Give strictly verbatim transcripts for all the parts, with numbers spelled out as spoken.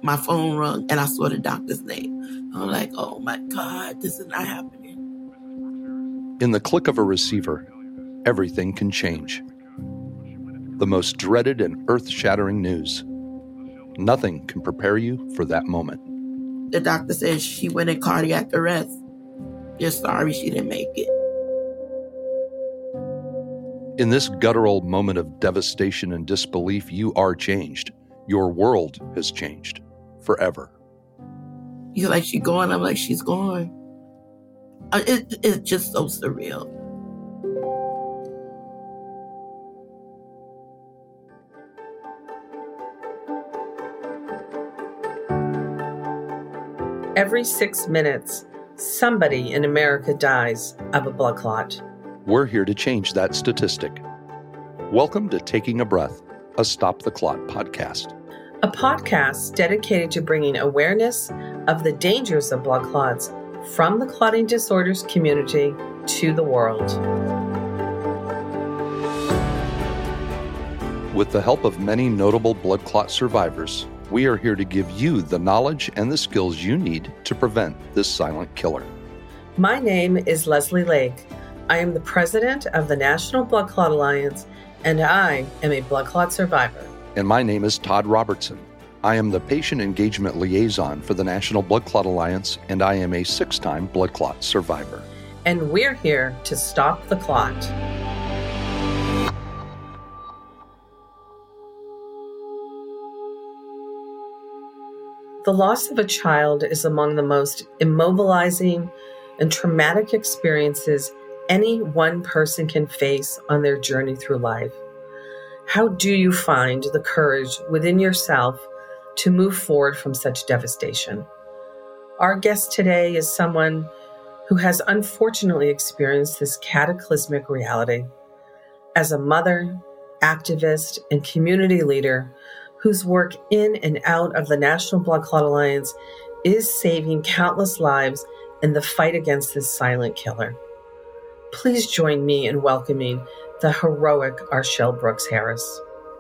my phone rung and I saw the doctor's name. I'm like, oh my God, this is not happening. In the click of a receiver, everything can change. The most dreaded and earth-shattering news. Nothing can prepare you for that moment. The doctor says she went in cardiac arrest. They're sorry she didn't make it. In this guttural moment of devastation and disbelief, you are changed. Your world has changed forever. He's like, she's gone. I'm like, she's gone. Uh, It, it's just so surreal. Every six minutes, somebody in America dies of a blood clot. We're here to change that statistic. Welcome to Taking a Breath, a Stop the Clot podcast. A podcast dedicated to bringing awareness of the dangers of blood clots from the clotting disorders community to the world. With the help of many notable blood clot survivors, we are here to give you the knowledge and the skills you need to prevent this silent killer. My name is Leslie Lake. I am the president of the National Blood Clot Alliance, and I am a blood clot survivor. And my name is Todd Robertson. I am the patient engagement liaison for the National Blood Clot Alliance, and I am a six-time blood clot survivor. And we're here to stop the clot. The loss of a child is among the most immobilizing and traumatic experiences any one person can face on their journey through life. How do you find the courage within yourself to move forward from such devastation? Our guest today is someone who has unfortunately experienced this cataclysmic reality. As a mother, activist, and community leader whose work in and out of the National Blood Clot Alliance is saving countless lives in the fight against this silent killer. Please join me in welcoming the heroic Arshel Brooks Harris.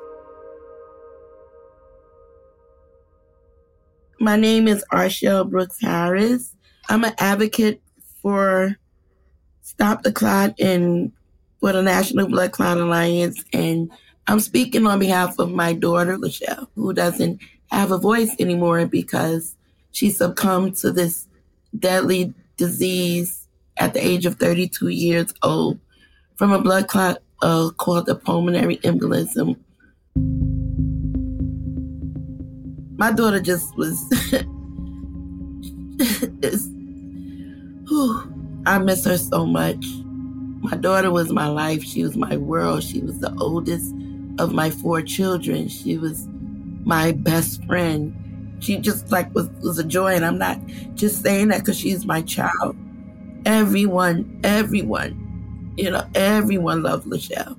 My name is Arshel Brooks Harris. I'm an advocate for Stop the Clot and for the National Blood Clot Alliance, and I'm speaking on behalf of my daughter, Lachelle, who doesn't have a voice anymore because she succumbed to this deadly disease at the age of thirty-two years old from a blood clot uh, called a pulmonary embolism. My daughter just was... whew, I miss her so much. My daughter was my life. She was my world. She was the oldest of my four children. She was my best friend. She just like was, was a joy. And I'm not just saying that because she's my child. Everyone, everyone, you know, everyone loved Lachelle.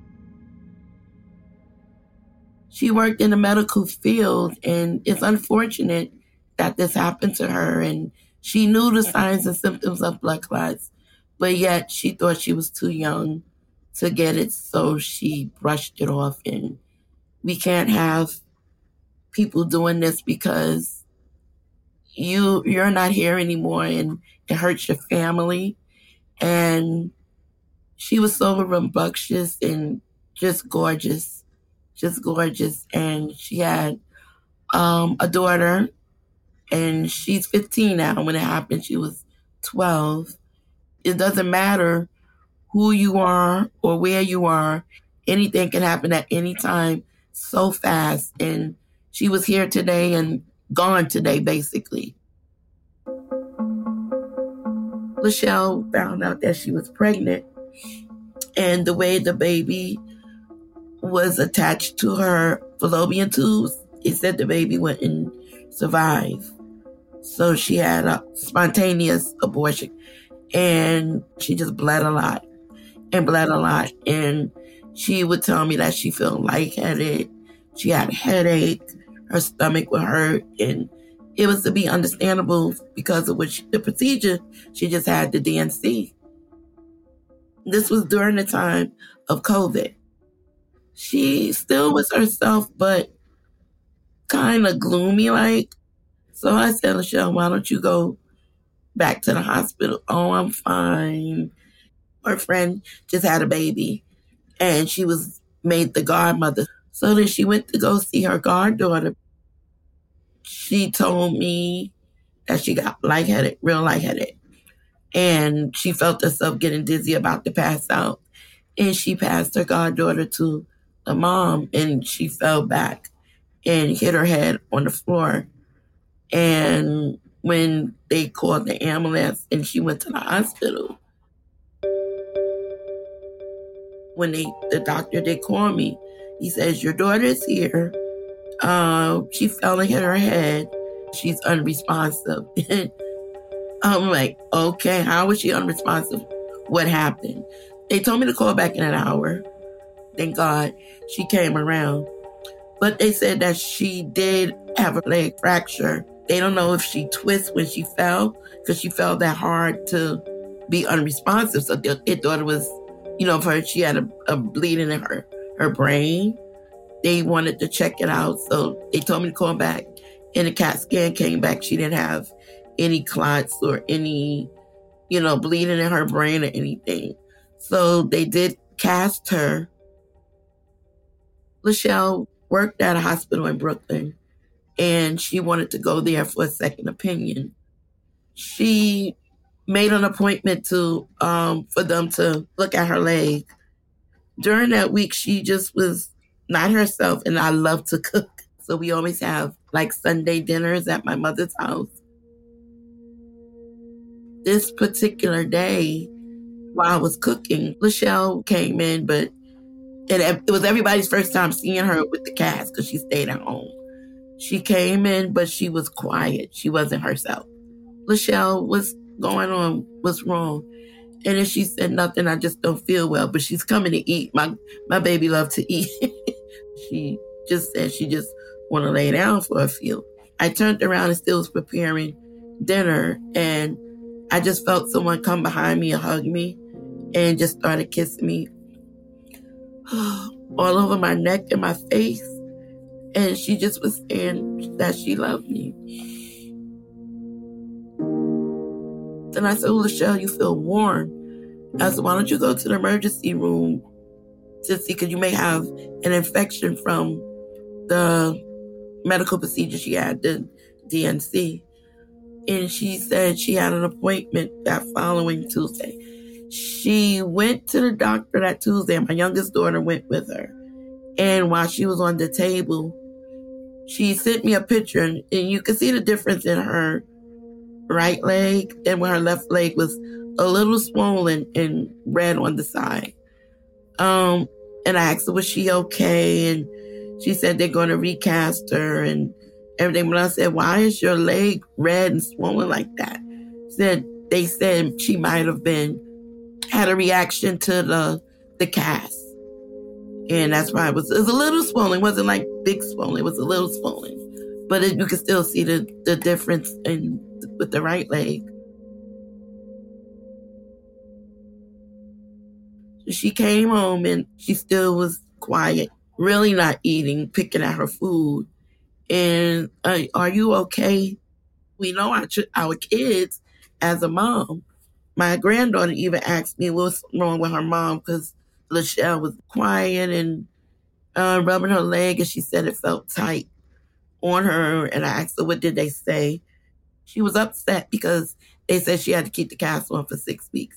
She worked in the medical field, and it's unfortunate that this happened to her. And she knew the signs and symptoms of blood clots, but yet she thought she was too young to get it, so she brushed it off. And we can't have people doing this because you, you're not here anymore, and it hurts your family. And she was so rambunctious and just gorgeous, just gorgeous. And she had um, a daughter, and she's fifteen now. When it happened, she was twelve. It doesn't matter who you are or where you are. Anything can happen at any time so fast. And she was here today and gone today, basically. Lachelle found out that she was pregnant, and the way the baby was attached to her fallopian tubes, it said the baby wouldn't survive. So she had a spontaneous abortion, and she just bled a lot and bled a lot. And she would tell me that she felt lightheaded. She had a headache. Her stomach would hurt. And it was to be understandable because of which the procedure, she just had the D N C. This was during the time of COVID. She still was herself, but kind of gloomy like. So I said, Lachelle, why don't you go back to the hospital? Oh, I'm fine. Her friend just had a baby and she was made the godmother. So then she went to go see her goddaughter. She told me that she got lightheaded, real lightheaded. And she felt herself getting dizzy, about to pass out. And she passed her goddaughter to the mom, and she fell back and hit her head on the floor. And when they called the ambulance and she went to the hospital, when they the doctor did call me, he says, your daughter's here. Uh, she fell and hit her head. She's unresponsive. I'm like, okay, how was she unresponsive? What happened? They told me to call back in an hour. Thank God she came around. But they said that she did have a leg fracture. They don't know if she twisted when she fell, because she fell that hard to be unresponsive. So they, they thought it was, you know, for her, she had a, a bleeding in her, her brain. They wanted to check it out. So they told me to call back. And the CAT scan came back. She didn't have any clots or any, you know, bleeding in her brain or anything. So they did cast her. Lachelle worked at a hospital in Brooklyn, and she wanted to go there for a second opinion. She made an appointment to um, for them to look at her leg. During that week, she just was not herself, and I love to cook. So we always have like Sunday dinners at my mother's house. This particular day, while I was cooking, Lachelle came in, but it, it was everybody's first time seeing her with the cast because she stayed at home. She came in, but she was quiet. She wasn't herself. Lachelle, what's going on? What's wrong? And then she said, nothing, I just don't feel well, but she's coming to eat. My my baby loves to eat. She just said she just want to lay down for a few. I turned around and still was preparing dinner, and I just felt someone come behind me and hug me and just started kissing me all over my neck and my face. And she just was saying that she loved me. Then I said, oh, Lachelle, you feel warm. I said, why don't you go to the emergency room to see, because you may have an infection from the medical procedure she had, the D N C. And she said she had an appointment that following Tuesday. She went to the doctor that Tuesday. My youngest daughter went with her. And while she was on the table, she sent me a picture, and, and you could see the difference in her right leg, and where her left leg was a little swollen and red on the side. Um, and I asked her, was she okay? And she said they're going to recast her and everything. But I said, why is your leg red and swollen like that? Said they said she might have been had a reaction to the the cast, and that's why it was, it was a little swollen. It wasn't like big swollen. It was a little swollen, but it, you could still see the the difference in with the right leg. She came home and she still was quiet, really not eating, picking at her food. And uh, are you okay? We know our our kids as a mom. My granddaughter even asked me what's wrong with her mom, because Lachelle was quiet and uh, rubbing her leg, and she said it felt tight on her. And I asked her, what did they say? She was upset because they said she had to keep the cast on for six weeks.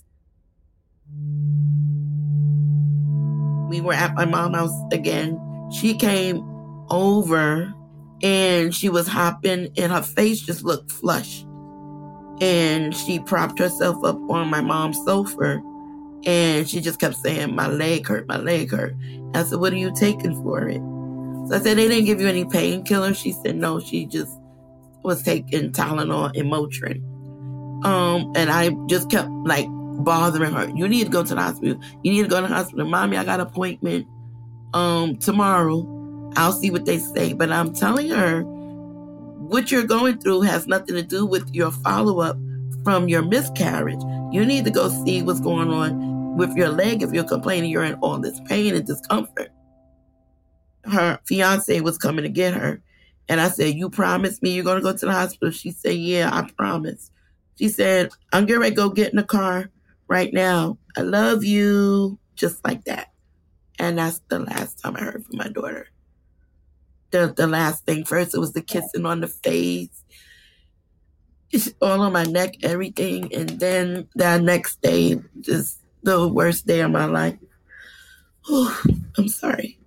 We were at my mom's house again. She came over and she was hopping, and her face just looked flushed. And she propped herself up on my mom's sofa, and she just kept saying, my leg hurt, my leg hurt. I said, what are you taking for it? So I said, they didn't give you any painkillers? She said, no, she just was taking Tylenol and Motrin. Um, and I just kept like bothering her. You need to go to the hospital. You need to go to the hospital. Mommy, I got an appointment um, tomorrow. I'll see what they say. But I'm telling her, what you're going through has nothing to do with your follow-up from your miscarriage. You need to go see what's going on with your leg if you're complaining you're in all this pain and discomfort. Her fiance was coming to get her, And I said, you promised me you're going to go to the hospital? She said, yeah, I promise. She said, I'm getting ready to go get in the car right now. I love you. Just like that. And that's the last time I heard from my daughter. The, the last thing. First, it was the kissing on the face. It's all on my neck, everything. And then that next day, just the worst day of my life. Oh, I'm sorry.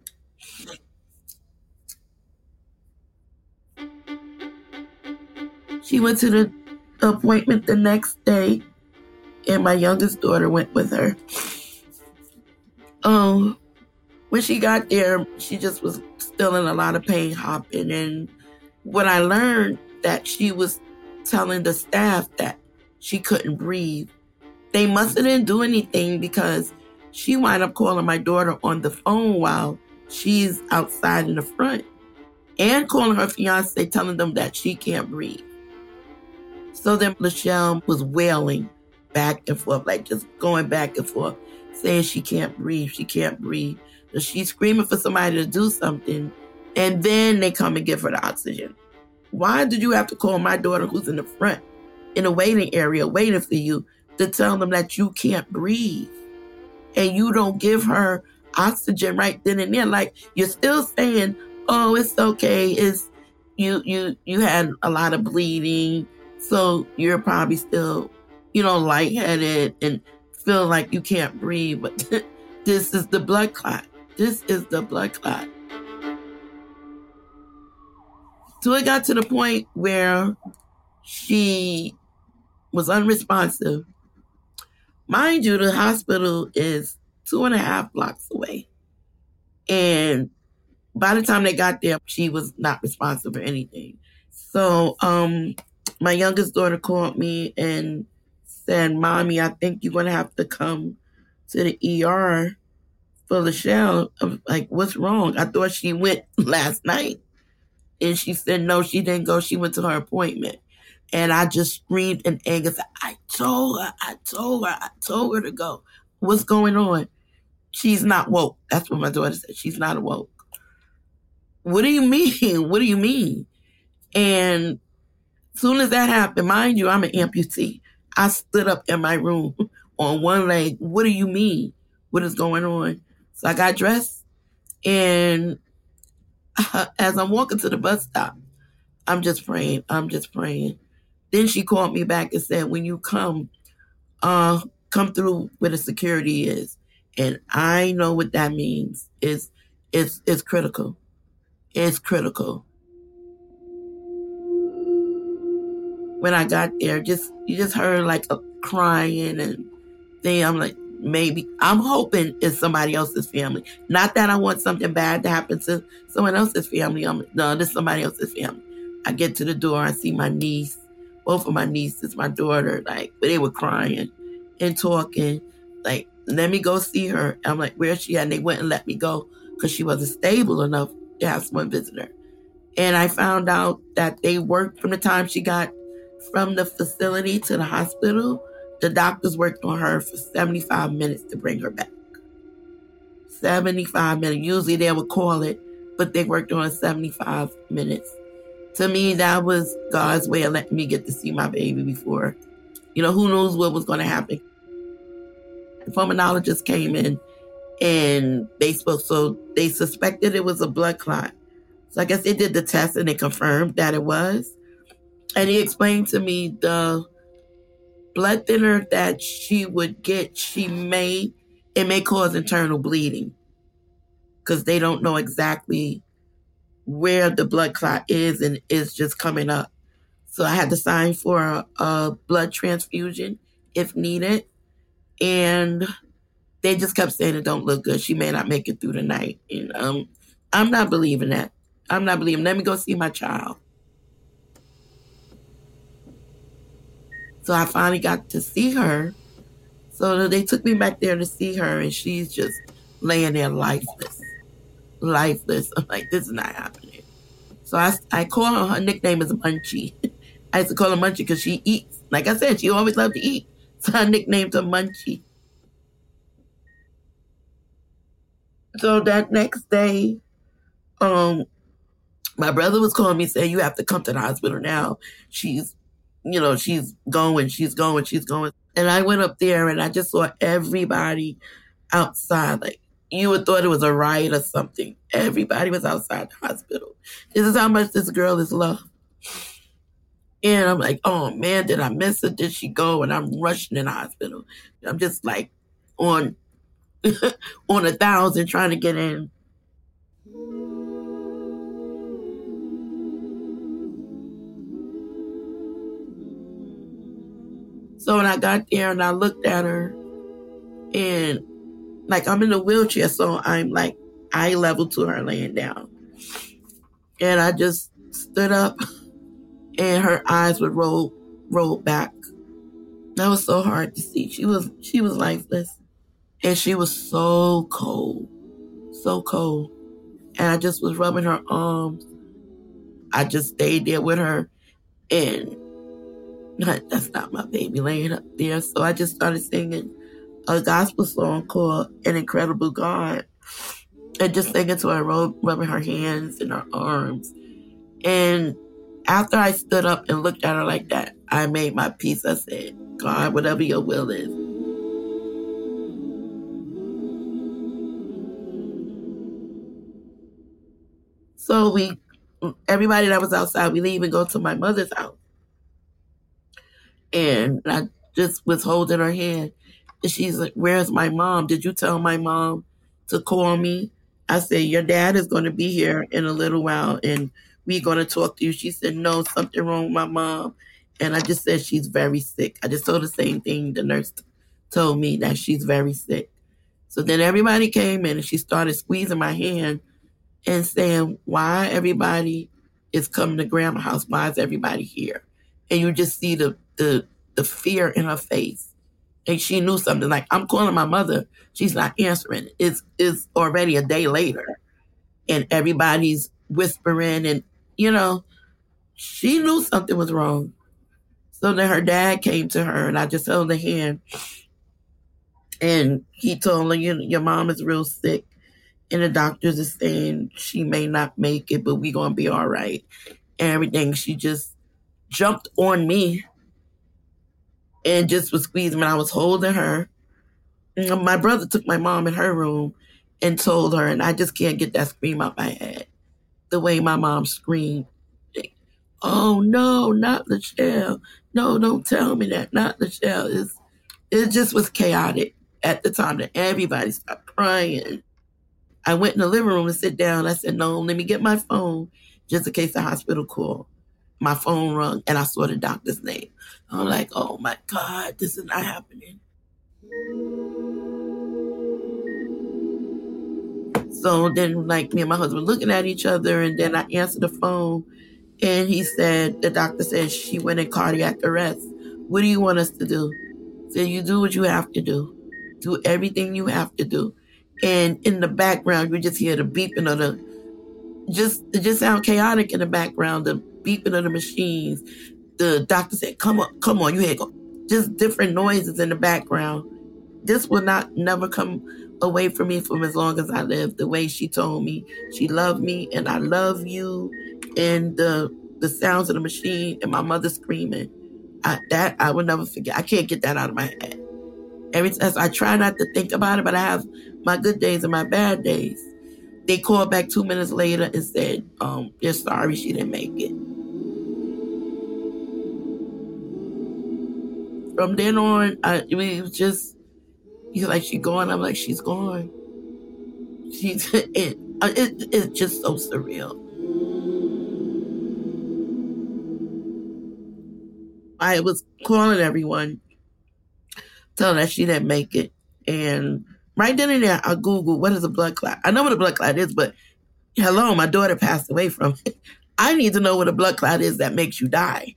She went to the appointment the next day, and my youngest daughter went with her. Um, when she got there, she just was still in a lot of pain, hopping. And what I learned, that she was telling the staff that she couldn't breathe. They must have didn't do anything, because she wound up calling my daughter on the phone while she's outside in the front, and calling her fiance, telling them that she can't breathe. So then Lachelle was wailing back and forth, like just going back and forth, saying she can't breathe, she can't breathe. So she's screaming for somebody to do something, and then they come and give her the oxygen. Why did you have to call my daughter, who's in the front, in a waiting area, waiting for you, to tell them that you can't breathe? And you don't give her oxygen right then and there. Like, you're still saying, oh, it's okay. It's you you you had a lot of bleeding, so you're probably still, you know, lightheaded and feel like you can't breathe. But this is the blood clot. This is the blood clot. So it got to the point where she was unresponsive. Mind you, the hospital is two and a half blocks away. And by the time they got there, she was not responsive or anything. So um, my youngest daughter called me and said, Mommy, I think you're going to have to come to the E R for Lachelle. I'm like, what's wrong? I thought she went last night. And she said, no, she didn't go. She went to her appointment. And I just screamed in anger. Said, I told her, I told her, I told her to go. What's going on? She's not woke. That's what my daughter said. She's not woke. What do you mean? What do you mean? And as soon as that happened, mind you, I'm an amputee. I stood up in my room on one leg. What do you mean? What is going on? So I got dressed, and as I'm walking to the bus stop, I'm just praying. I'm just praying. Then she called me back and said, when you come, uh, come through where the security is. And I know what that means. It's, it's, it's critical. It's critical. When I got there, just you just heard like a crying and then I'm like, maybe, I'm hoping it's somebody else's family. Not that I want something bad to happen to someone else's family. I'm, no, this is somebody else's family. I get to the door, I see my niece, both of my nieces, my daughter, like, they were crying and talking, like, let me go see her. I'm like, where's she at? And they wouldn't let me go because she wasn't stable enough to have someone visit her. And I found out that they worked from the time she got from the facility to the hospital. The doctors worked on her for seventy-five minutes to bring her back. seventy-five minutes. Usually they would call it, but they worked on seventy-five minutes. To me, that was God's way of letting me get to see my baby before. You know, who knows what was going to happen. The pulmonologist came in and they spoke, so they suspected it was a blood clot. So I guess they did the test and they confirmed that it was. And he explained to me the blood thinner that she would get, she may, it may cause internal bleeding because they don't know exactly where the blood clot is and it's just coming up. So I had to sign for a, a blood transfusion if needed. And they just kept saying it don't look good. She may not make it through the night. And um, I'm not believing that. I'm not believing. Let me go see my child. So I finally got to see her. So they took me back there to see her, and she's just laying there lifeless. Lifeless. I'm like, this is not happening. So I, I call her, her nickname is Munchie. I used to call her Munchie because she eats. Like I said, she always loved to eat. So I nicknamed her Munchie. So that next day, um, My brother was calling me saying, you have to come to the hospital now. She's, you know, she's going, she's going, she's going. And I went up there and I just saw everybody outside. Like, you would thought it was a riot or something. Everybody was outside the hospital. This is how much this girl is loved. And I'm like, oh man, did I miss her? Did she go? And I'm rushing in the hospital. I'm just like on, on a thousand trying to get in. So when I got there and I looked at her, and like I'm in a wheelchair, so I'm like eye level to her laying down. And I just stood up and her eyes would roll roll back. That was so hard to see. She was she was lifeless. And she was so cold. So cold. And I just was rubbing her arms. I just stayed there with her, and that's not my baby laying up there. So I just started singing a gospel song called An Incredible God, and just singing to her, rubbing her hands and her arms. And after I stood up and looked at her like that, I made my peace. I said, God, whatever your will is. So we, everybody that was outside, we leave and go to my mother's house. And I just was holding her hand. And she's like, where's my mom? Did you tell my mom to call me? I said, your dad is going to be here in a little while and we're going to talk to you. She said, no, something wrong with my mom. And I just said, she's very sick. I just told the same thing the nurse told me, that she's very sick. So then everybody came in and she started squeezing my hand and saying, why everybody is coming to Grandma's house? Why is everybody here? And you just see the, the, the fear in her face. And she knew something. Like, I'm calling my mother. She's not answering. It's, it's already a day later. And everybody's whispering. And, you know, she knew something was wrong. So then her dad came to her, and I just held her hand. And he told her, you know, your mom is real sick. And the doctors are saying she may not make it, but we're going to be all right. And everything. She just jumped on me and just was squeezing me. I was holding her. And my brother took my mom in her room and told her, and I just can't get that scream out my head. The way my mom screamed. Oh, no, not Lachelle. No, don't tell me that. Not Lachelle. It's, it just was chaotic at the time that everybody stopped crying. I went in the living room to sit down. I said, no, let me get my phone just in case the hospital called. My phone rung and I saw the doctor's name. I'm like, oh my God, this is not happening. So then, like, me and my husband looking at each other, and then I answered the phone, and he said, the doctor said she went in cardiac arrest. What do you want us to do? I said, you do what you have to do. Do everything you have to do. And in the background, you just hear the beeping of the, just, it just sound chaotic in the background, the beeping of the machines. The doctor said, come on, come on, you hear go. Just different noises in the background. This will not never come away from me from as long as I live. The way she told me she loved me and I love you, and the the sounds of the machine and my mother screaming, I, that I will never forget. I can't get that out of my head. Every time I try not to think about it, but I have my good days and my bad days. They called back two minutes later and said, um, they're sorry she didn't make it. From then on, I, I mean, it was just, he's like, she's gone. I'm like, she's gone. She's, it, it, it's just so surreal. I was calling everyone, telling her she didn't make it. And right then and there, I Googled, what is a blood clot? I know what a blood clot is, but hello, my daughter passed away from it. I need to know what a blood clot is that makes you die.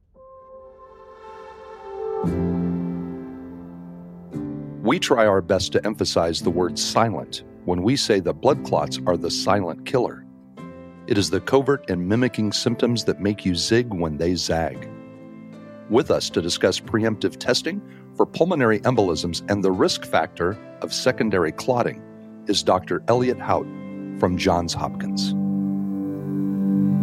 We try our best to emphasize the word silent when we say that blood clots are the silent killer. It is the covert and mimicking symptoms that make you zig when they zag. With us to discuss preemptive testing for pulmonary embolisms and the risk factor of secondary clotting is Doctor Elliot Hout from Johns Hopkins.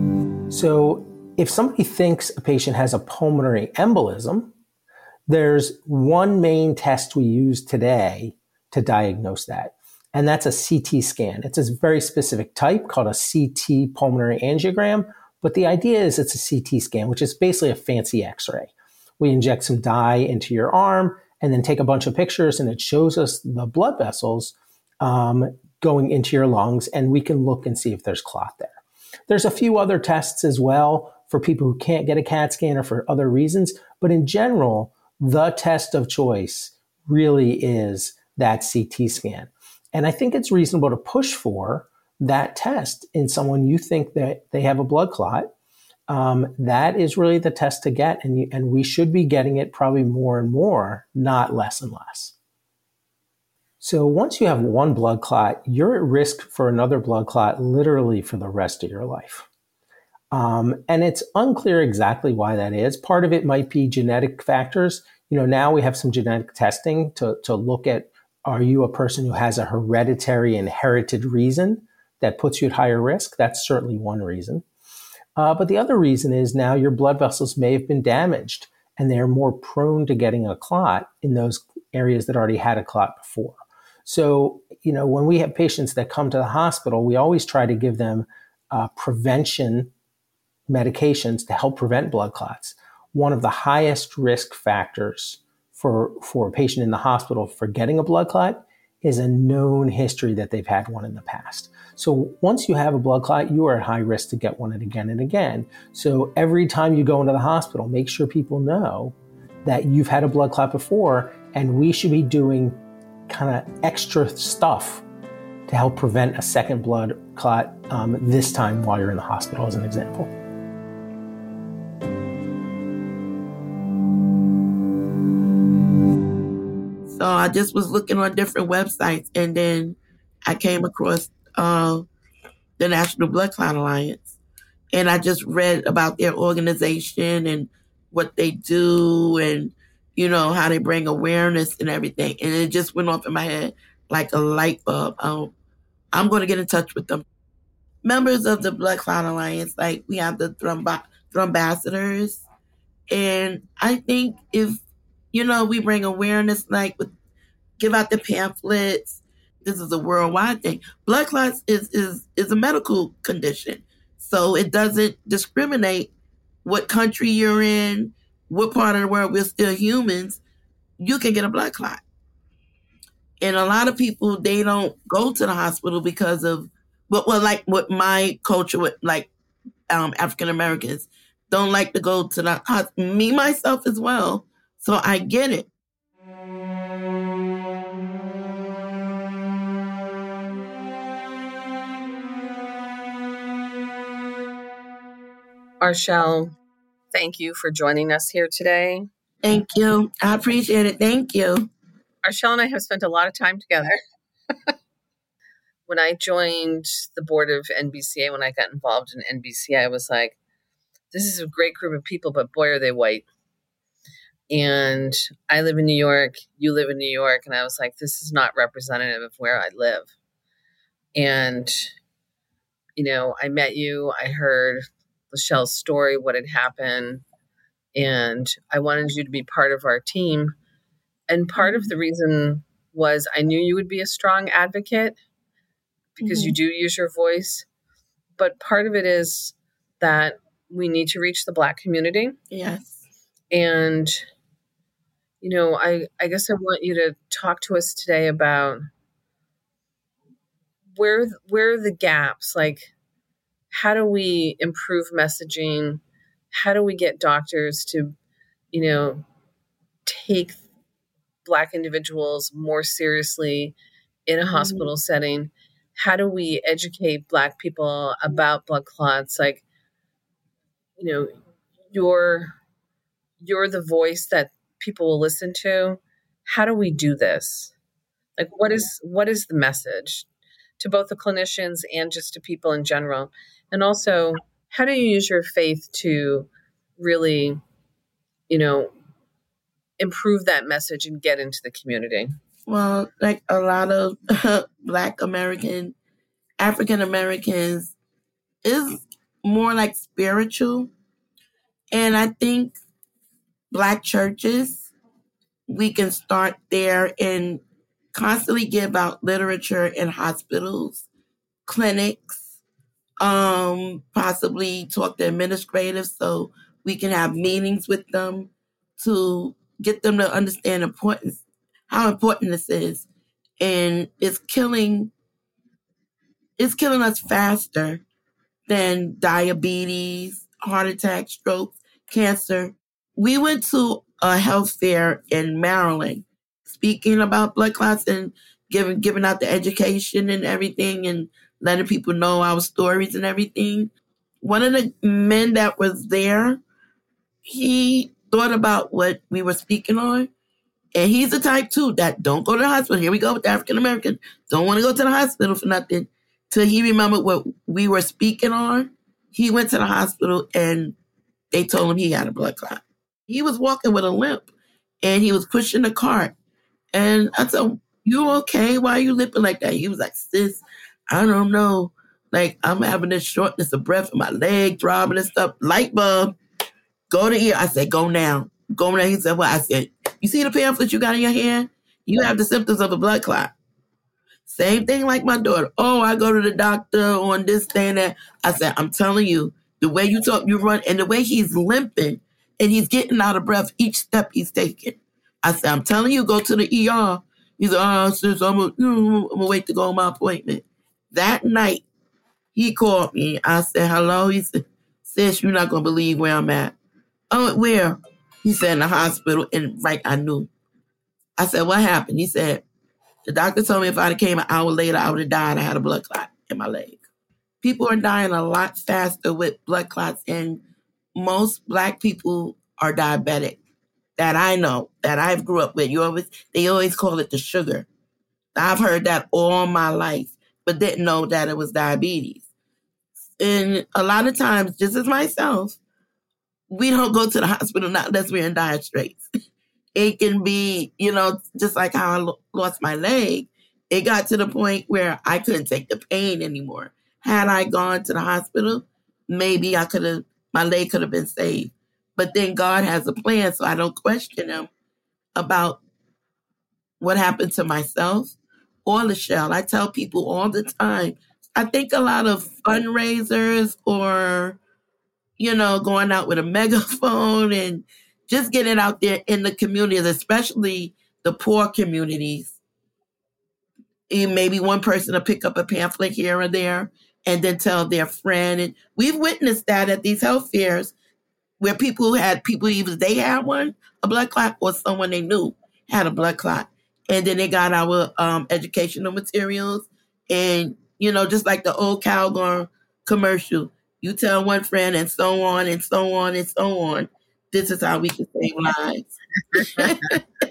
So if somebody thinks a patient has a pulmonary embolism, there's one main test we use today to diagnose that, and that's a C T scan. It's a very specific type called a C T pulmonary angiogram, but the idea is it's a C T scan, which is basically a fancy X-ray. We inject some dye into your arm and then take a bunch of pictures, and it shows us the blood vessels um, going into your lungs, and we can look and see if there's clot there. There's a few other tests as well for people who can't get a CAT scan or for other reasons, but in general, the test of choice really is that C T scan. And I think it's reasonable to push for that test in someone you think that they have a blood clot. Um, that is really the test to get, and, you, and we should be getting it probably more and more, not less and less. So once you have one blood clot, you're at risk for another blood clot literally for the rest of your life. Um, and it's unclear exactly why that is. Part of it might be genetic factors. You know, now we have some genetic testing to, to look at, are you a person who has a hereditary inherited reason that puts you at higher risk? That's certainly one reason. Uh, but the other reason is now your blood vessels may have been damaged and they're more prone to getting a clot in those areas that already had a clot before. So, you know, when we have patients that come to the hospital, we always try to give them uh, prevention medications to help prevent blood clots. One of the highest risk factors for, for a patient in the hospital for getting a blood clot is a known history that they've had one in the past. So once you have a blood clot, you are at high risk to get one again and again. So every time you go into the hospital, make sure people know that you've had a blood clot before, and we should be doing kind of extra stuff to help prevent a second blood clot um, this time while you're in the hospital, as an example. So I just was looking on different websites, and then I came across uh, the National Blood Clot Alliance. And I just read about their organization and what they do and, you know, how they bring awareness and everything. And it just went off in my head like a light bulb. Um, I'm going to get in touch with them. Members of the Blood Clot Alliance, like we have the thromb- thrombassadors. And I think if, you know, we bring awareness, like with, give out the pamphlets. This is a worldwide thing. Blood clots is, is, is a medical condition. So it doesn't discriminate what country you're in, what part of the world. We're still humans. You can get a blood clot. And a lot of people, they don't go to the hospital because of, well, well like what my culture, with like um, African Americans, don't like to go to the hospital. Me, myself as well. So I get it. Arshelle, thank you for joining us here today. Thank you. I appreciate it. Thank you. Arshelle and I have spent a lot of time together. When I joined the board of N B C A, when I got involved in N B C A, I was like, this is a great group of people, but boy, are they white. And I live in New York, you live in New York, and I was like, this is not representative of where I live. And, you know, I met you, I heard Lachelle's story, what had happened, and I wanted you to be part of our team. And part of the reason was I knew you would be a strong advocate because mm-hmm. you do use your voice. But part of it is that we need to reach the Black community. Yes. And, you know, I, I guess I want you to talk to us today about where, where are the gaps? Like, how do we improve messaging? How do we get doctors to, you know, take Black individuals more seriously in a mm-hmm. hospital setting? How do we educate Black people about blood clots? Like, you know, you're, you're the voice that people will listen to. How do we do this? Like, what is, what is the message to both the clinicians and just to people in general? And also, how do you use your faith to really, you know, improve that message and get into the community? Well, like a lot of Black American, African Americans is more like spiritual. And I think Black churches, we can start there and constantly give out literature in hospitals, clinics, um, possibly talk to administrators so we can have meetings with them to get them to understand importance, how important this is. And it's killing, it's killing us faster than diabetes, heart attack, stroke, cancer. We went to a health fair in Maryland speaking about blood clots and giving giving out the education and everything and letting people know our stories and everything. One of the men that was there, he thought about what we were speaking on. And he's the type too that don't go to the hospital. Here we go with the African American. Don't want to go to the hospital for nothing. Till he remembered what we were speaking on. He went to the hospital and they told him he had a blood clot. He was walking with a limp and he was pushing the cart. And I said, "You okay? Why are you limping like that?" He was like, "Sis, I don't know. Like, I'm having this shortness of breath in my leg, throbbing and stuff. Light bulb, go to ear." I said, "Go now. Go now." He said, "Well," I said, "You see the pamphlet you got in your hand? You have the symptoms of a blood clot." Same thing like my daughter. "Oh, I go to the doctor on this day and that." I said, "I'm telling you, the way you talk, you run, and the way he's limping and he's getting out of breath each step he's taking." I said, "I'm telling you, go to the E R." He said, "Oh, sis, I'm going to wait to go on my appointment." That night, he called me. I said, "Hello." He said, "Sis, you're not going to believe where I'm at." "Oh, where?" He said, "In the hospital." And right, I knew. I said, "What happened?" He said, "The doctor told me if I'd have came an hour later, I would have died. I had a blood clot in my leg." People are dying a lot faster with blood clots, and most Black people are diabetic. That I know, that I've grew up with. You always, they always call it the sugar. I've heard that all my life, but didn't know that it was diabetes. And a lot of times, just as myself, we don't go to the hospital not unless we're in dire straits. It can be, you know, just like how I lo- lost my leg. It got to the point where I couldn't take the pain anymore. Had I gone to the hospital, maybe I could have, my leg could have been saved. But then God has a plan, so I don't question him about what happened to myself or Lachelle. I tell people all the time, I think a lot of fundraisers or, you know, going out with a megaphone and just getting out there in the communities, especially the poor communities. And maybe one person will pick up a pamphlet here or there and then tell their friend. And we've witnessed that at these health fairs where people had people, either they had one, a blood clot, or someone they knew had a blood clot. And then they got our um, educational materials. And, you know, just like the old Calgon commercial, you tell one friend and so on and so on and so on. This is how we can save lives.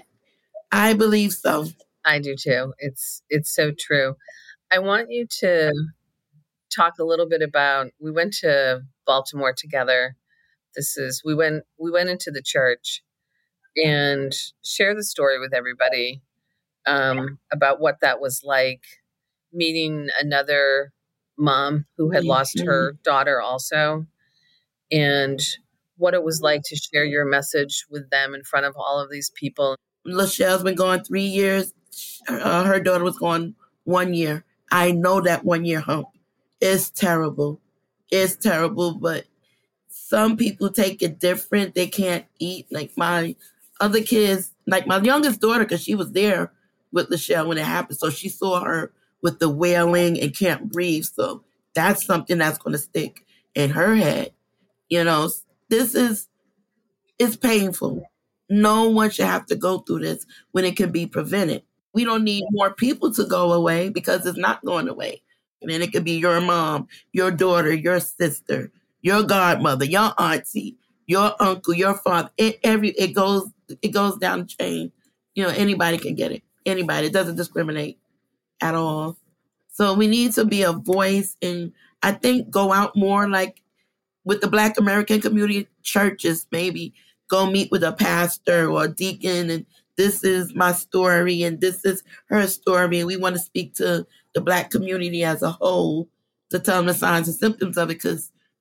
I believe so. I do too. It's it's so true. I want you to talk a little bit about, we went to Baltimore together. This is we went we went into the church and share the story with everybody um, about what that was like, meeting another mom who had lost her daughter also, and what it was like to share your message with them in front of all of these people. Lachelle's been gone three years. Uh, her daughter was gone one year. I know that one year hump. It's terrible. It's terrible, but some people take it different. They can't eat. Like my other kids, like my youngest daughter, because she was there with Lachelle when it happened. So she saw her with the wailing and can't breathe. So that's something that's going to stick in her head. You know, this is, it's painful. No one should have to go through this when it can be prevented. We don't need more people to go away because it's not going away. And then it could be your mom, your daughter, your sister, your godmother, your auntie, your uncle, your father. It, every it goes it goes down the chain. You know, anybody can get it. Anybody. It doesn't discriminate at all. So we need to be a voice, and I think go out more, like with the Black American community, churches, maybe go meet with a pastor or a deacon, and this is my story and this is her story, and we want to speak to the Black community as a whole to tell them the signs and symptoms of it, because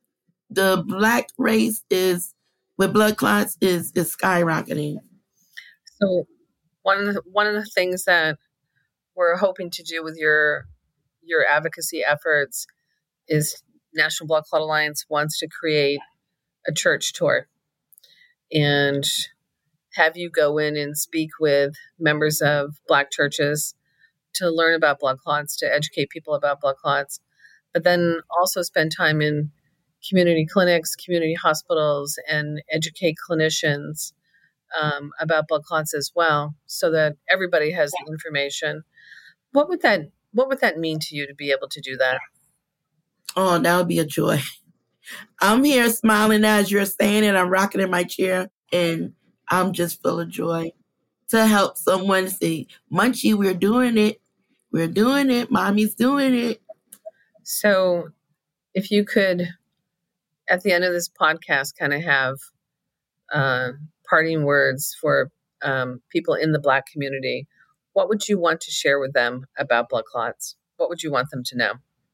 the Black race is, with blood clots, is, is skyrocketing. So one of the, one of the things that we're hoping to do with your your advocacy efforts is National Blood Clot Alliance wants to create a church tour and have you go in and speak with members of Black churches to learn about blood clots, to educate people about blood clots, but then also spend time in community clinics, community hospitals, and educate clinicians um, about blood clots as well, so that everybody has the information. What would that What would that mean to you to be able to do that? Oh, that would be a joy. I'm here smiling as you're saying it. I'm rocking in my chair, and I'm just full of joy to help someone say, Munchie, we're doing it. We're doing it. Mommy's doing it. So if you could, at the end of this podcast, kind of have uh, parting words for um, people in the Black community, what would you want to share with them about blood clots? What would you want them to know?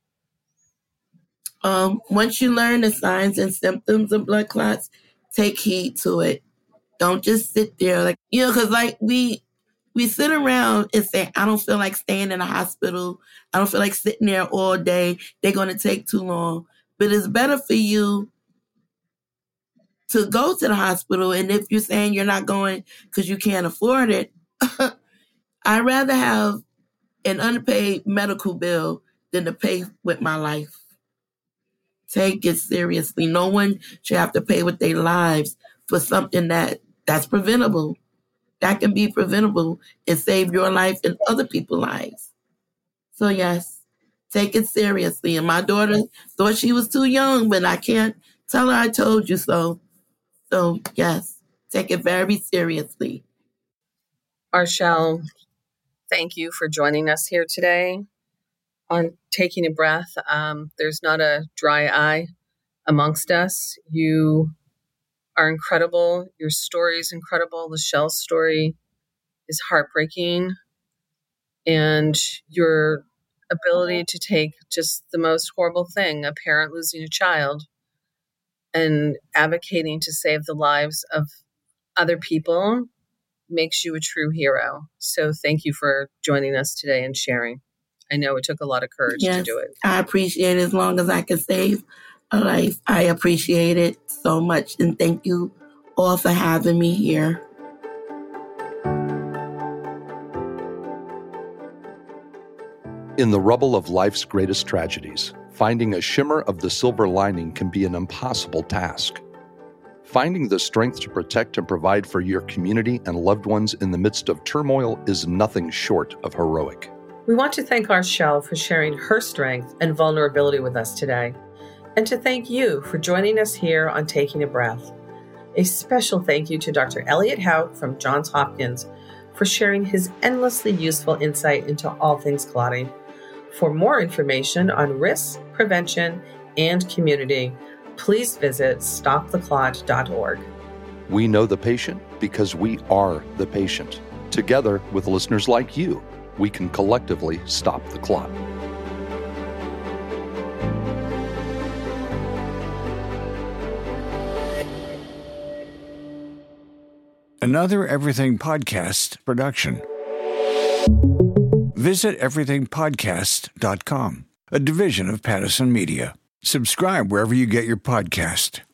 Um, once you learn the signs and symptoms of blood clots, take heed to it. Don't just sit there like, you know, because like we we sit around and say, I don't feel like staying in a hospital. I don't feel like sitting there all day. They're going to take too long. But it's better for you to go to the hospital. And if you're saying you're not going because you can't afford it, I'd rather have an unpaid medical bill than to pay with my life. Take it seriously. No one should have to pay with their lives for something that, that's preventable. That can be preventable and save your life and other people's lives. So yes, take it seriously. And my daughter thought she was too young, but I can't tell her I told you so. So yes, take it very seriously. Arshel, thank you for joining us here today on Taking a Breath. Um, there's not a dry eye amongst us. You are incredible. Your story is incredible. Lachelle's story is heartbreaking. And your ability to take just the most horrible thing, a parent losing a child, and advocating to save the lives of other people makes you a true hero. So thank you for joining us today and sharing. I know it took a lot of courage yes, to do it. I appreciate it. As long as I can save a life, I appreciate it so much. And thank you all for having me here. In the rubble of life's greatest tragedies, finding a shimmer of the silver lining can be an impossible task. Finding the strength to protect and provide for your community and loved ones in the midst of turmoil is nothing short of heroic. We want to thank Arshel for sharing her strength and vulnerability with us today, and to thank you for joining us here on Taking a Breath. A special thank you to Doctor Elliot Hout from Johns Hopkins for sharing his endlessly useful insight into all things clotting. For more information on risks, prevention, and community, please visit stop the clot dot org. We know the patient because we are the patient. Together with listeners like you, we can collectively stop the clot. Another Everything Podcast production. Visit everything podcast dot com, a division of Pattison Media. Subscribe wherever you get your podcast,